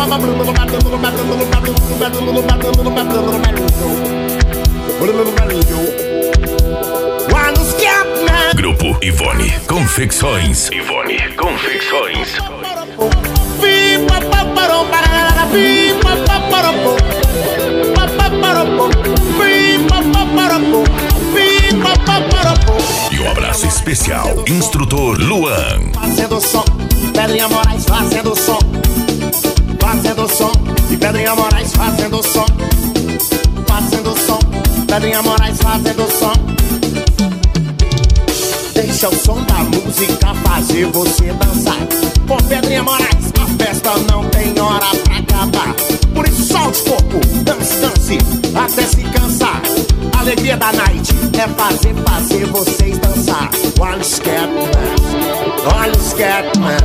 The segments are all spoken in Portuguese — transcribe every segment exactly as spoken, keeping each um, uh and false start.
Grupo Ivone Confecções. Ivone Confecções. E um abraço especial, instrutor Luan. Fazendo som, Pedrinha Moraes fazendo som. Fazendo som, e Pedrinha Moraes fazendo som. Fazendo som, Pedrinha Moraes fazendo som. Deixa o som da música fazer você dançar. Com Pedrinha Moraes, a festa não tem hora pra acabar. Por isso solte o corpo, dance, dance, até se cansar. A alegria da night é fazer, fazer vocês dançar. Olha o Scatman, olha o Scatman.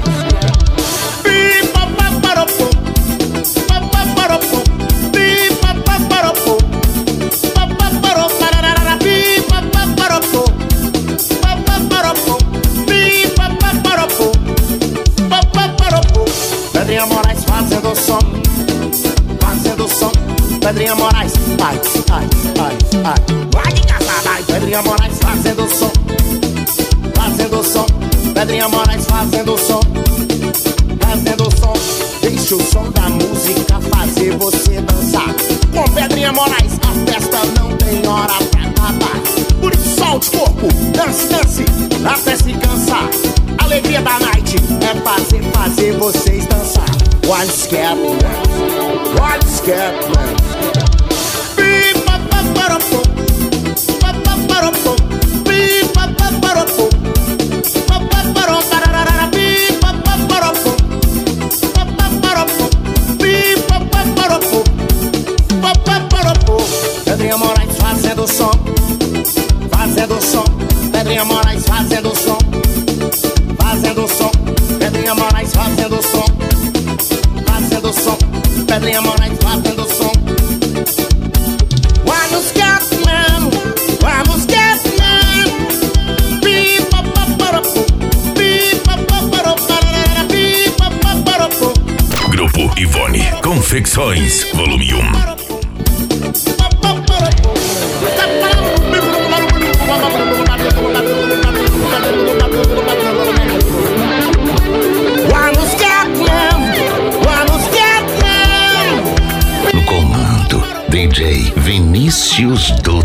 Pedrinha Moraes fazendo som, fazendo som. Pedrinha Moraes, ai, ai, ai, ai. Vai de casa, vai. Pedrinha Moraes fazendo som, fazendo som. Pedrinha Moraes fazendo som, fazendo som. Deixa o som da música fazer você dançar. Com Pedrinha Moraes, a festa não tem hora pra acabar. Por isso solte o corpo, dance, dance, até se cansar. A alegria da night é fazer, fazer vocês dançar. Olha o Scatman, olha o Scatman. Pedrinha Moraes fazendo som, fazendo som. Pedrinha Moraes fazendo som, fazendo som. Pedrinha Moraes fazendo som, fazendo som. Pedrinha Moraes fazendo som. Olha o Scatman, olha o Scatman. Grupo Ivone Confecções, volume um. No comando, D J Vinícius do